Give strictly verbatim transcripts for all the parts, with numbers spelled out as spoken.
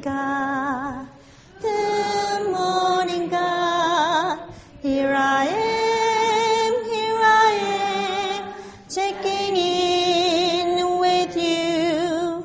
God. Good morning, God. Here I am, here I am, checking in with you.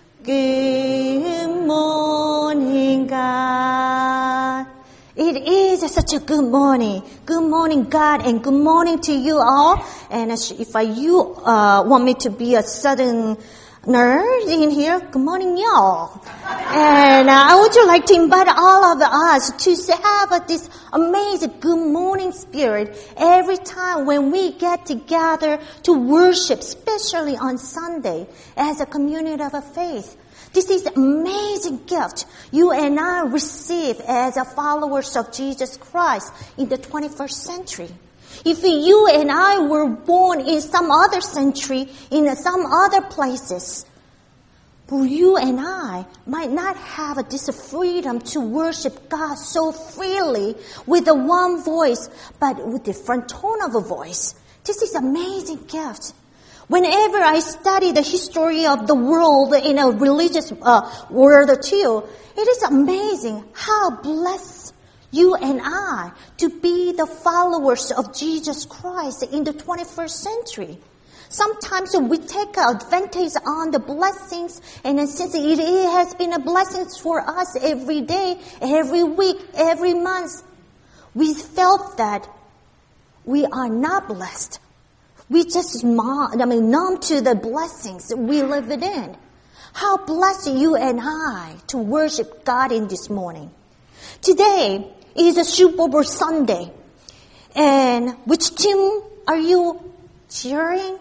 Good morning, God. It is such a good morning. Good morning, God, and good morning to you all. And if I, you uh, want me to be a sudden nerd in here, good morning, y'all. And uh, I would like to invite all of us to have uh, this amazing good morning spirit every time when we get together to worship, especially on Sunday as a community of faith. This is an amazing gift you and I receive as a followers of Jesus Christ in the twenty-first century. If you and I were born in some other century, in some other places, you and I might not have this freedom to worship God so freely with a one voice, but with different tone of a voice. This is an amazing gift. Whenever I study the history of the world in a religious uh, world too, it is amazing how blessed you and I to be the followers of Jesus Christ in the twenty-first century. Sometimes we take advantage on the blessings, and since it has been a blessing for us every day, every week, every month, we felt that we are not blessed. We just, I mean, numb to the blessings we live in. How blessed you and I to worship God in this morning. Today is a Super Bowl Sunday. And which team are you cheering?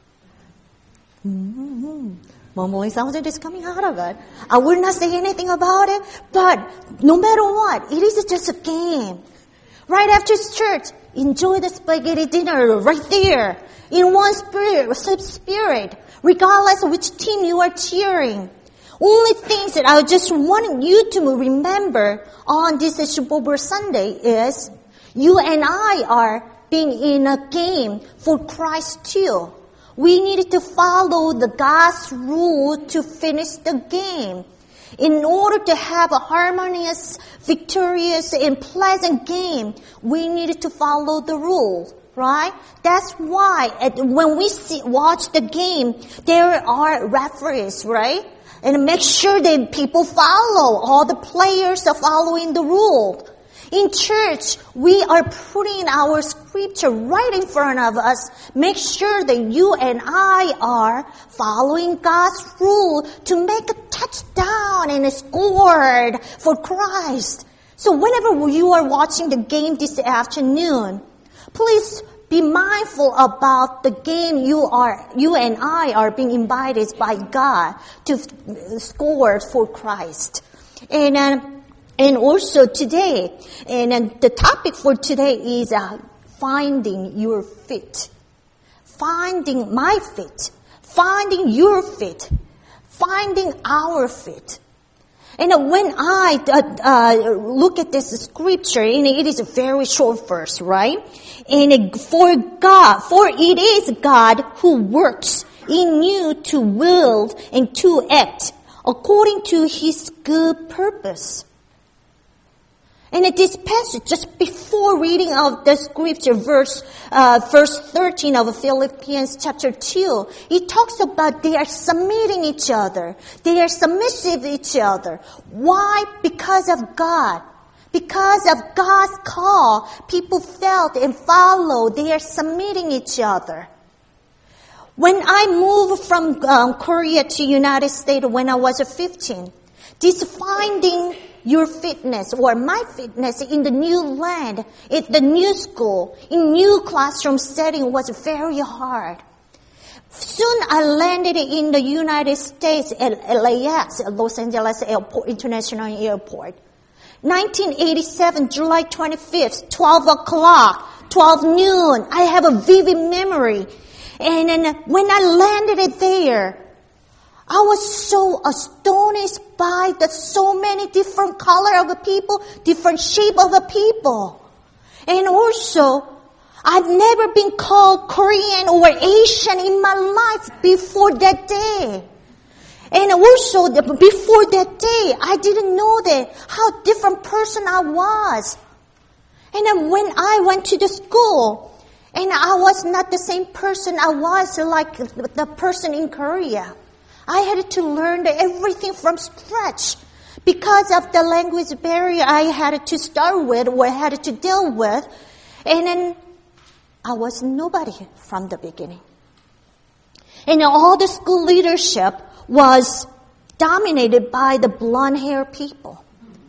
Mm-hmm. Mumbling sounds is coming out of it. I will not say anything about it, but no matter what, it is just a game. Right after church, enjoy the spaghetti dinner right there. In one spirit, spirit, regardless of which team you are cheering. Only things that I just want you to remember on this Super Bowl Sunday is you and I are being in a game for Christ too. We need to follow the God's rule to finish the game. In order to have a harmonious, victorious, and pleasant game, we need to follow the rules. Right? That's why at, when we see, watch the game, there are referees, right? And make sure that people follow. All the players are following the rule. In church, we are putting our scripture right in front of us. Make sure that you and I are following God's rule to make a touchdown and a score for Christ. So whenever you are watching the game this afternoon, please be mindful about the game you are, you and I are being invited by God to score for Christ. And, uh, and also today, and uh, the topic for today is uh, finding your fit. Finding my fit. Finding your fit. Finding our fit. And when I uh, uh, look at this scripture, and it is a very short verse, right? And for God, for it is God who works in you to will and to act according to His good purpose. And at this passage, just before reading of the scripture, verse, uh, verse thirteen of Philippians chapter two, it talks about they are submitting each other. They are submissive to each other. Why? Because of God. Because of God's call, people felt and followed. They are submitting each other. When I moved from um, Korea to United States when I was fifteen, this finding your fitness or my fitness in the new land, at the new school, in new classroom setting was very hard. Soon I landed in the United States at L A X, Los Angeles Airport, International Airport. nineteen eighty-seven, July twenty-fifth, twelve o'clock, twelve noon. I have a vivid memory. And then when I landed there, I was so astonished by the so many different color of the people, different shape of the people. And also, I've never been called Korean or Asian in my life before that day. And also, before that day, I didn't know that how different person I was. And then when I went to the school, and I was not the same person I was like the person in Korea. I had to learn everything from scratch because of the language barrier I had to start with or had to deal with. And then I was nobody from the beginning. And all the school leadership was dominated by the blonde hair people.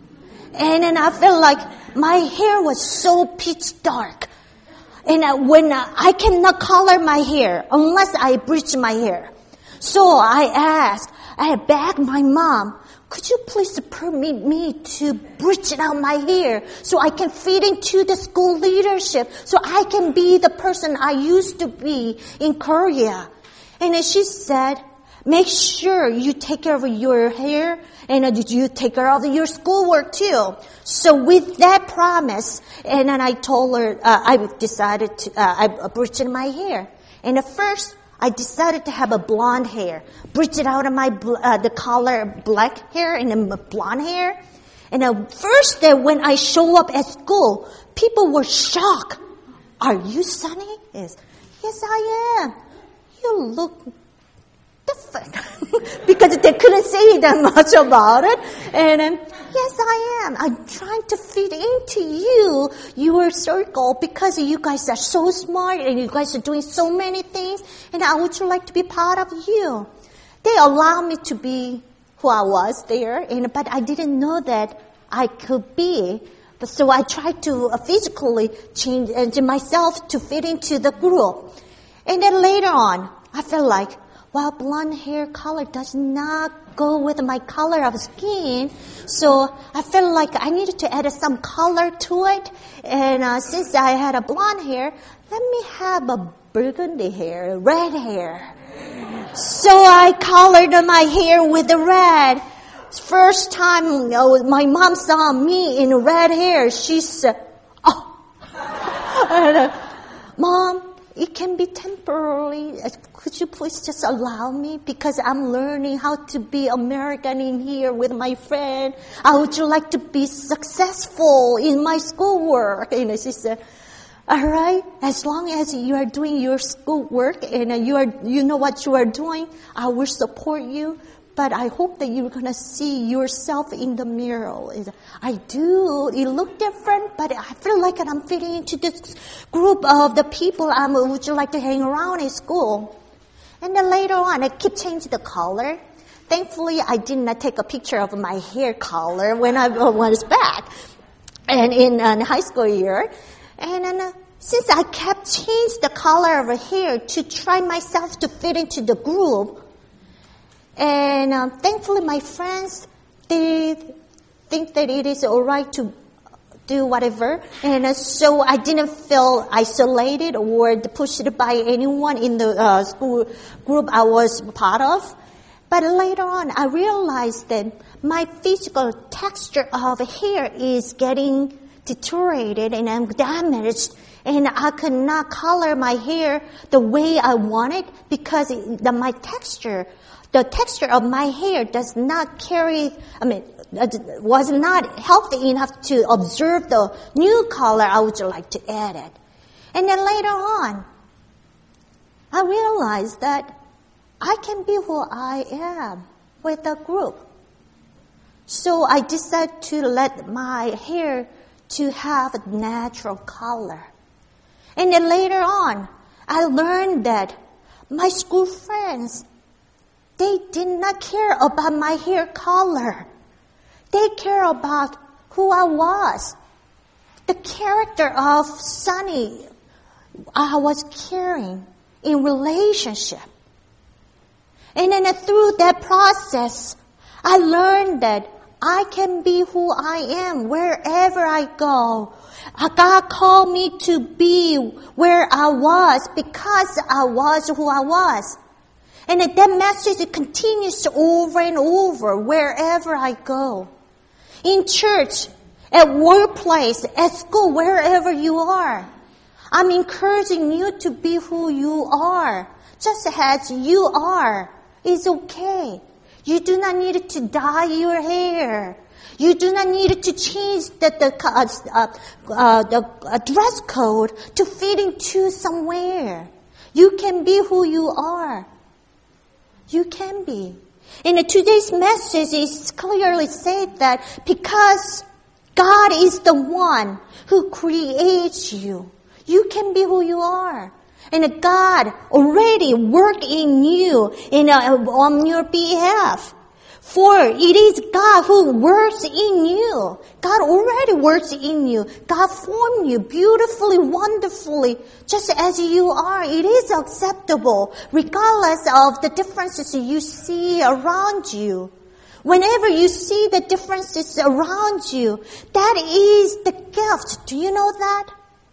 And then I felt like my hair was so pitch dark. And when I cannot color my hair unless I bleach my hair. So I asked, I begged my mom, could you please permit me to bleach out my hair so I can fit into the school leadership, so I can be the person I used to be in Korea. And then she said, make sure you take care of your hair and you take care of your schoolwork too. So with that promise, and then I told her, uh, I decided to, uh, I bleached my hair. And at first, I decided to have a blonde hair. Bleach it out of my, uh, the color black hair and then blonde hair. And at first, uh, when I show up at school, people were shocked. Are you Sunny? Yes, yes I am. You look different. Because they couldn't say that much about it. And um, yes, I am. I'm trying to fit into you, your circle, because you guys are so smart and you guys are doing so many things. And I would like to be part of you. They allowed me to be who I was there, and but I didn't know that I could be. But so I tried to uh, physically change uh, myself to fit into the group. And then later on, I felt like, well, blonde hair color does not go with my color of skin. So I felt like I needed to add some color to it. And uh, since I had a blonde hair, let me have a burgundy hair, red hair. So I colored my hair with the red. First time you know, my mom saw me in red hair, she said, oh. and, uh, Mom, it can be temporary. Could you please just allow me? Because I'm learning how to be American in here with my friend. I would like to be successful in my schoolwork. And she said, all right, as long as you are doing your schoolwork and you are, you know what you are doing, I will support you. But I hope that you're going to see yourself in the mirror. I do. It look different, but I feel like I'm fitting into this group of the people I would like to hang around in school. And then later on, I keep changing the color. Thankfully, I did not take a picture of my hair color when I was back and in uh, high school year. And then, uh, since I kept changing the color of her hair to try myself to fit into the group, and um, thankfully my friends, they think that it is all right to do whatever. And uh, so I didn't feel isolated or pushed by anyone in the uh, school group I was part of. But later on, I realized that my physical texture of hair is getting deteriorated and I'm damaged. And I could not color my hair the way I wanted because it, the, my texture, the texture of my hair does not carry, I mean, was not healthy enough to observe the new color I would like to add it. And then later on, I realized that I can be who I am with the group. So I decided to let my hair to have a natural color. And then later on, I learned that my school friends, they did not care about my hair color. They care about who I was. The character of Sunny I was carrying in relationship. And then through that process, I learned that I can be who I am wherever I go. God called me to be where I was because I was who I was. And that message continues to over and over wherever I go. In church, at workplace, at school, wherever you are. I'm encouraging you to be who you are. Just as you are. It's okay. You do not need to dye your hair. You do not need to change the, the, uh, uh, the uh, dress code to fit into somewhere. You can be who you are. You can be. In today's message, it's clearly said that because God is the one who creates you, you can be who you are. And God already worked in you in, uh, on your behalf. For it is God who works in you. God already works in you. God formed you beautifully, wonderfully, just as you are. It is acceptable, regardless of the differences you see around you. Whenever you see the differences around you, that is the gift. Do you know that?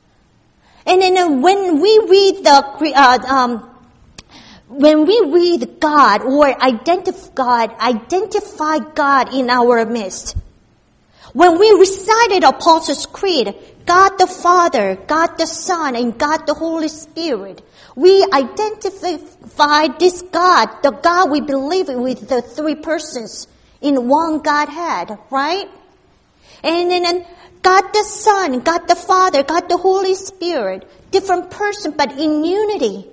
And then when we read the uh, um, when we read God or identify God, identify God in our midst. When we recited Apostles' Creed, God the Father, God the Son, and God the Holy Spirit, we identify this God, the God we believe in, with the three persons in one Godhead, right? And then God the Son, God the Father, God the Holy Spirit, different person but in unity.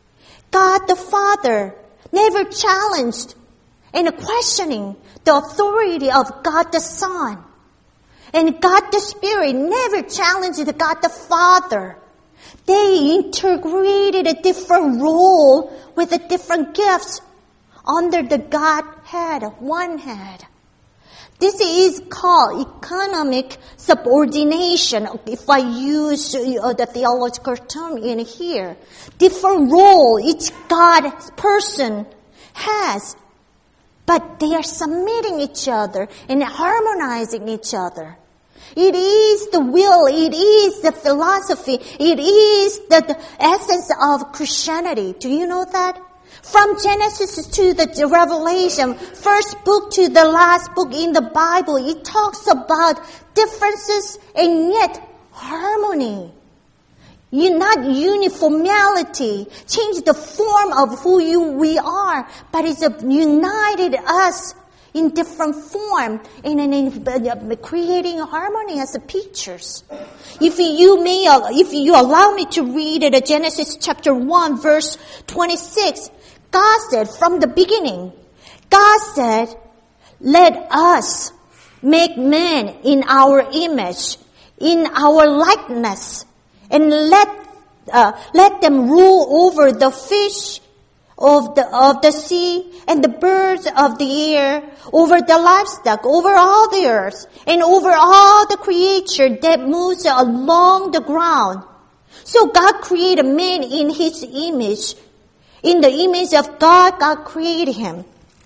God the Father never challenged and questioning the authority of God the Son. And God the Spirit never challenged God the Father. They integrated a different role with the different gifts under the Godhead, one head. This is called economic subordination, if I use uh, the theological term in here. Different role each God person has, but they are submitting each other and harmonizing each other. It is the will, it is the philosophy, it is the, the essence of Christianity. Do you know that? From Genesis to the Revelation, first book to the last book in the Bible, it talks about differences and yet harmony. You not uniformity, change the form of who you we are, but it's united us in different form and in creating harmony as pictures. If you may, if you allow me to read it, Genesis chapter one, verse twenty-six. God said from the beginning, God said, let us make man in our image, in our likeness, and let uh, let them rule over the fish of the of the sea and the birds of the air, over the livestock, over all the earth, and over all the creature that moves along the ground. So God created man in His image. In the image of God, God created him.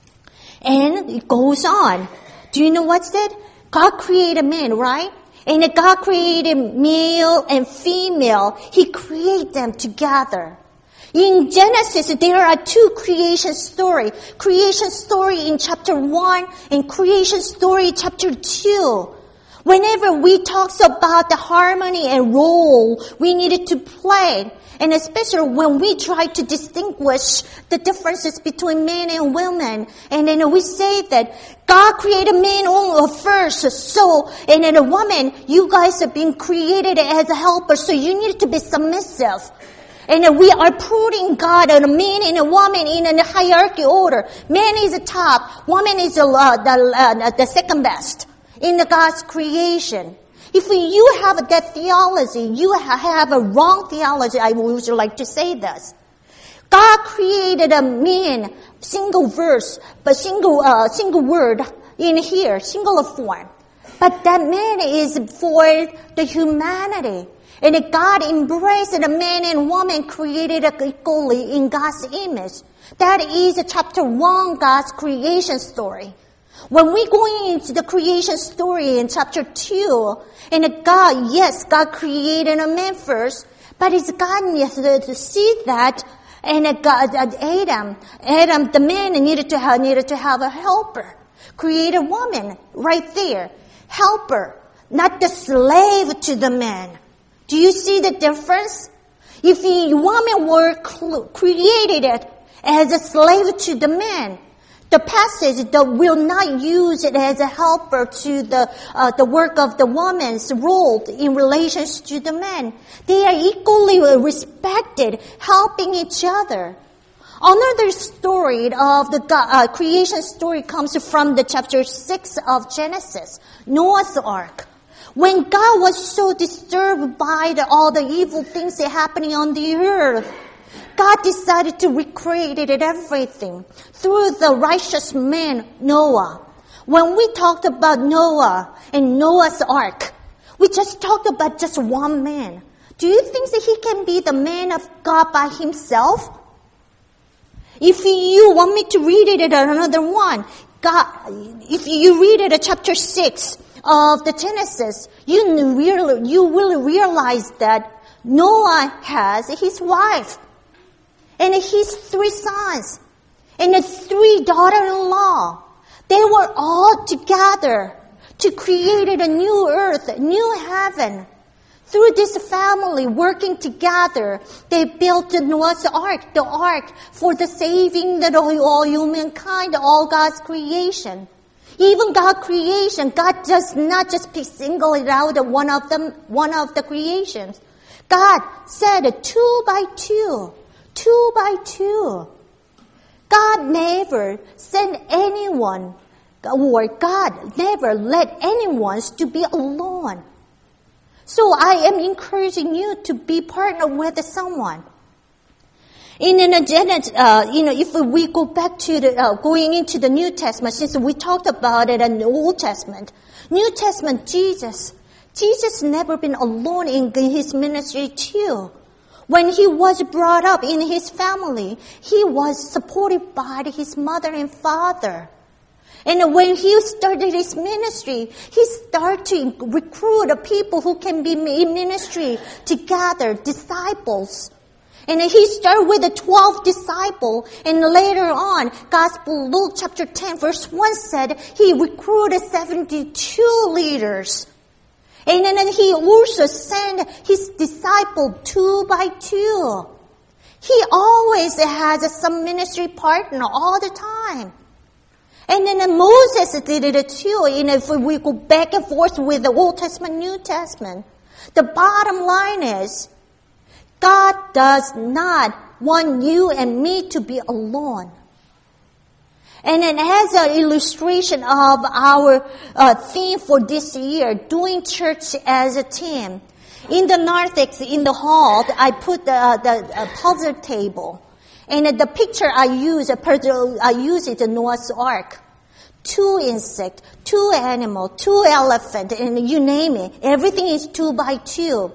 And it goes on. Do you know what's that? God created man, right? And God created male and female. He created them together. In Genesis, there are two creation stories. Creation story in chapter one and creation story chapter two. Whenever we talk about the harmony and role we needed to play, and especially when we try to distinguish the differences between men and women, and then we say that God created man only first, so, and then a woman, you guys have been created as a helper, so you need to be submissive. And we are putting God and a man and a woman in a hierarchy order. Man is the top, woman is the, uh, the, uh, the second best in the God's creation. If you have that theology, you have a wrong theology. I would like to say this. God created a man, single verse, but single, uh, single word in here, singular form. But that man is for the humanity. And God embraced the man and woman created equally in God's image. That is chapter one, God's creation story. When we go into the creation story in chapter two, and God, yes, God created a man first, but it's God needs to see that, and God, Adam, Adam, the man needed to have, needed to have a helper. Create a woman right there. Helper, not the slave to the man. Do you see the difference? If the woman were created as a slave to the man, The passage that will not use it as a helper to the uh, the work of the woman's role in relation to the men. They are equally respected, helping each other. Another story of the uh, creation story comes from the chapter six of Genesis, Noah's Ark. When God was so disturbed by the, all the evil things happening on the earth, God decided to recreate it everything through the righteous man, Noah. When we talked about Noah and Noah's Ark, we just talked about just one man. Do you think that he can be the man of God by himself? If you want me to read it at another one, God, if you read it at chapter six of the Genesis, you, really, you will realize that Noah has his wife and his three sons and his three daughters-in-law. They were all together to create a new earth, a new heaven. Through this family working together, they built the Noah's Ark, the ark for the saving of all humankind, all God's creation. Even God's creation, God does not just single it out one of them, one of the creations. God said two by two, two by two. God never sent anyone, or God never let anyone to be alone. So I am encouraging you to be partnered with someone. In an agenda, uh, you know, if we go back to the, uh, going into the New Testament, since we talked about it in the Old Testament, New Testament, Jesus, Jesus never been alone in his ministry too. When he was brought up in his family, he was supported by his mother and father. And when he started his ministry, he started to recruit people who can be in ministry together, disciples. And he started with the twelve disciples, and later on, Gospel Luke chapter ten verse one said he recruited seventy-two leaders. And then he also sent his disciples two by two. He always has some ministry partner all the time. And then Moses did it too. You know, if we go back and forth with the Old Testament, New Testament, the bottom line is, God does not want you and me to be alone. And then as an illustration of our uh, theme for this year, doing church as a team, in the narthex, in the hall, I put the, the uh, puzzle table. And the picture I use, I use it in Noah's Ark. Two insect, two animal, two elephant, and you name it. Everything is two by two.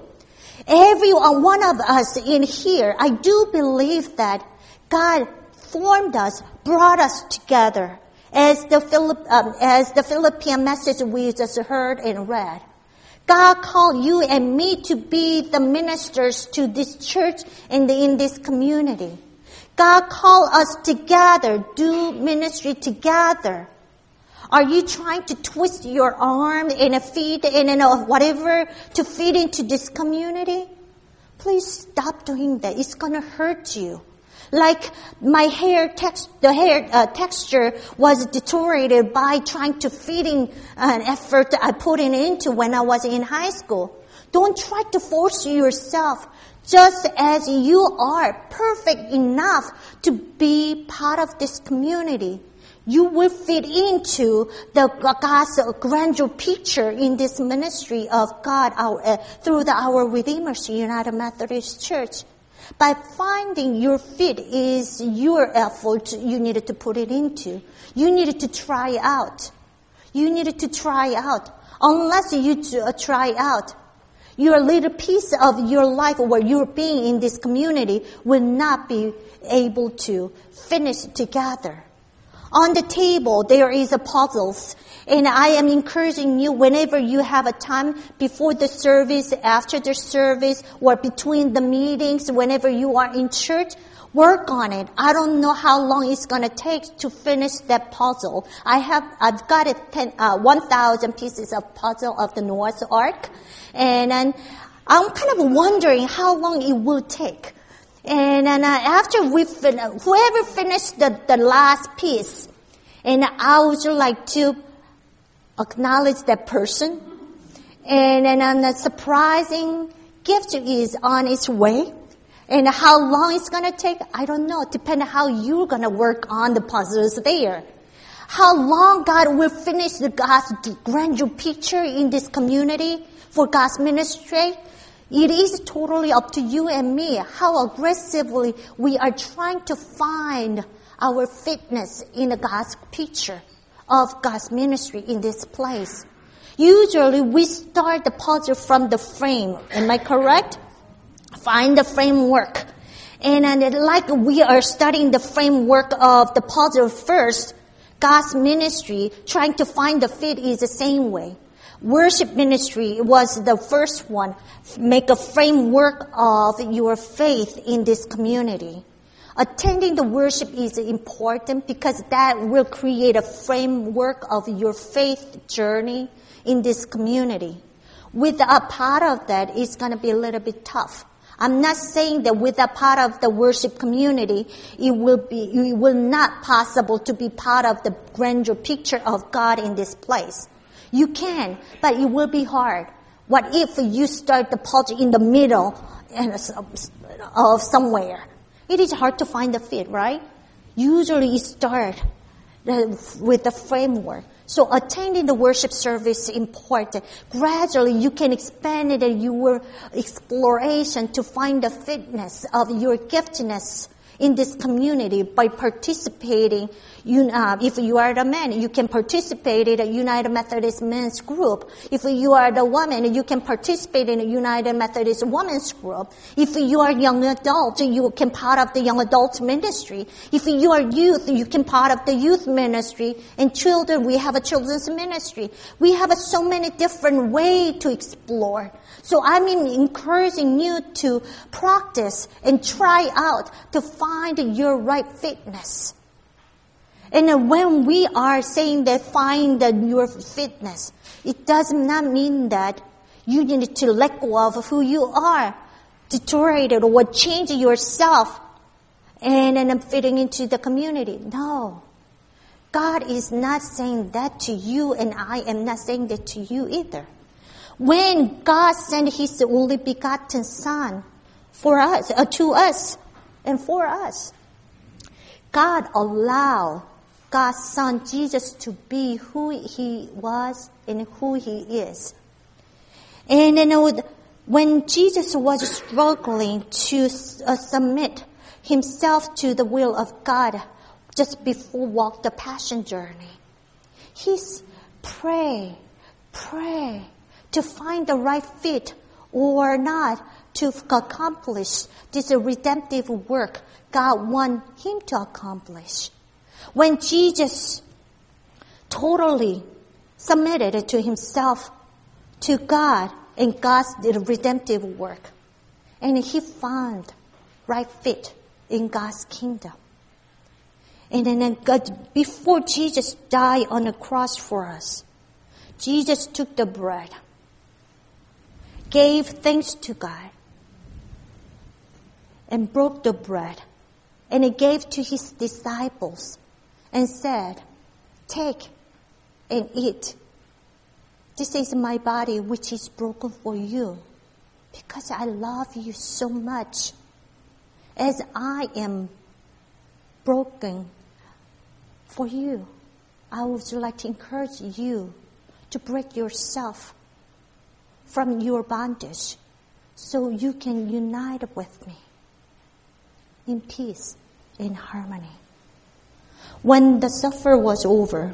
Every one of us in here, I do believe that God formed us, brought us together. As the Philipp, um, as the Philippian message we just heard and read. God called you and me to be the ministers to this church and in this community. God called us together, do ministry together. Are you trying to twist your arm and a feet and you know, whatever to fit into this community? Please stop doing that. It's going to hurt you. Like my hair, text, the hair uh, texture was deteriorated by trying to fit in an effort I put in into when I was in high school. Don't try to force yourself. Just as you are perfect enough to be part of this community, you will fit into the God's grandeur picture in this ministry of God our, uh, through the Our Redeemer's United Methodist Church. By finding your fit is your effort you needed to put it into. You needed to try out. You needed to try out. Unless you try out, your little piece of your life where you're being in this community will not be able to finish together. On the table, there is a puzzles. And I am encouraging you whenever you have a time before the service, after the service, or between the meetings, whenever you are in church, work on it. I don't know how long it's going to take to finish that puzzle. I have, I've got it ten, uh, one thousand pieces of puzzle of the Noah's Ark. And then I'm kind of wondering how long it will take. And then uh, after we fin- whoever finished the, the last piece, And I would like to acknowledge that person. And, and a surprising gift is on its way. And how long it's going to take, I don't know. Depending on how you're going to work on the puzzles there. How long God will finish the God's grandeur picture in this community for God's ministry. It is totally up to you and me how aggressively we are trying to find our fitness in the God's picture of God's ministry in this place. Usually we start the puzzle from the frame. Am I correct? Find the framework. And, and like we are studying the framework of the puzzle first, God's ministry, trying to find the fit is the same way. Worship ministry was the first one. Make a framework of your faith in this community. Attending the worship is important because that will create a framework of your faith journey in this community. Without part of that, it's going to be a little bit tough. I'm not saying that without part of the worship community, it will be, it will not possible to be part of the grandeur picture of God in this place. You can, but it will be hard. What if you start the puzzle in the middle of somewhere? It is hard to find the fit, right? Usually you start with the framework. So attending the worship service is important. Gradually you can expand it in your exploration to find the fitness of your giftedness in this community by participating. You, uh, if you are the man, you can participate in a United Methodist men's group. If you are the woman, you can participate in a United Methodist women's group. If you are young adult, you can part of the young adult ministry. If you are youth, you can part of the youth ministry. And children, we have a children's ministry. We have so many different ways to explore. So I'm encouraging you to practice and try out to find your right fitness. And when we are saying that find your fitness, it does not mean that you need to let go of who you are, deteriorate it or change yourself and then fitting into the community. No. God is not saying that to you, and I am not saying that to you either. When God sent His only begotten Son for us, uh, to us, and for us, God allowed God's Son Jesus to be who He was and who He is. And you know, when Jesus was struggling to uh, submit Himself to the will of God just before walk the passion journey, He's pray, pray to find the right fit or not to accomplish this redemptive work God want Him to accomplish. When Jesus totally submitted to Himself, to God, and God's redemptive work, and He found right fit in God's kingdom. And then God, before Jesus died on the cross for us, Jesus took the bread, gave thanks to God, and broke the bread, and He gave to His disciples and said, "Take and eat. This is my body which is broken for you, because I love you so much. As I am broken for you, I would like to encourage you to break yourself from your bondage so you can unite with me in peace, in harmony." When the supper was over,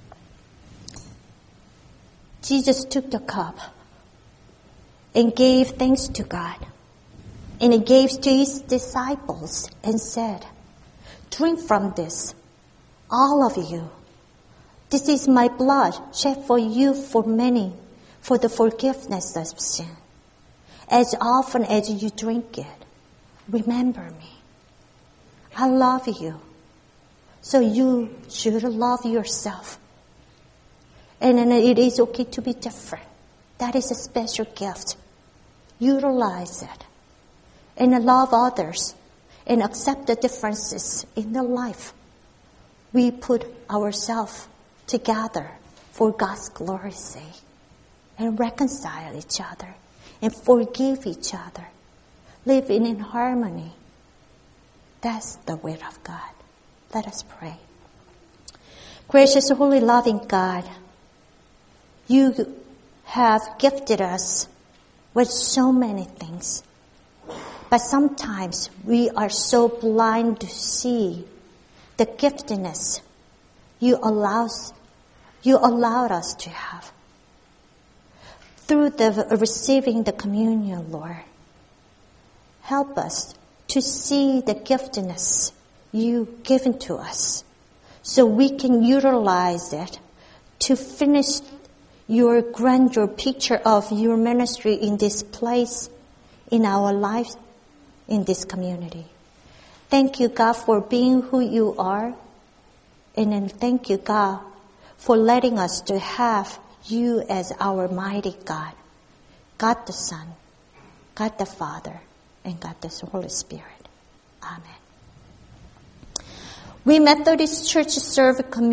Jesus took the cup and gave thanks to God. And He gave to His disciples and said, "Drink from this, all of you. This is my blood shed for you for many, for the forgiveness of sin. As often as you drink it, remember me." I love you. So you should love yourself. And then it is okay to be different. That is a special gift. Utilize it. And love others. And accept the differences in their life. we put ourselves together for God's glory's sake and reconcile each other and forgive each other, living in harmony. That's the will of God. Let us pray. Gracious, holy, loving God, you have gifted us with so many things. But sometimes we are so blind to see the giftedness you allows, you allowed us to have. Through the receiving the communion, Lord, help us to see the giftedness you given to us so we can utilize it to finish your grandeur picture of your ministry in this place, in our lives, in this community. Thank you, God, for being who you are. And then thank you, God, for letting us to have you as our mighty God, God the Son, God the Father, and God the Holy Spirit. Amen. We Methodist Church serve community.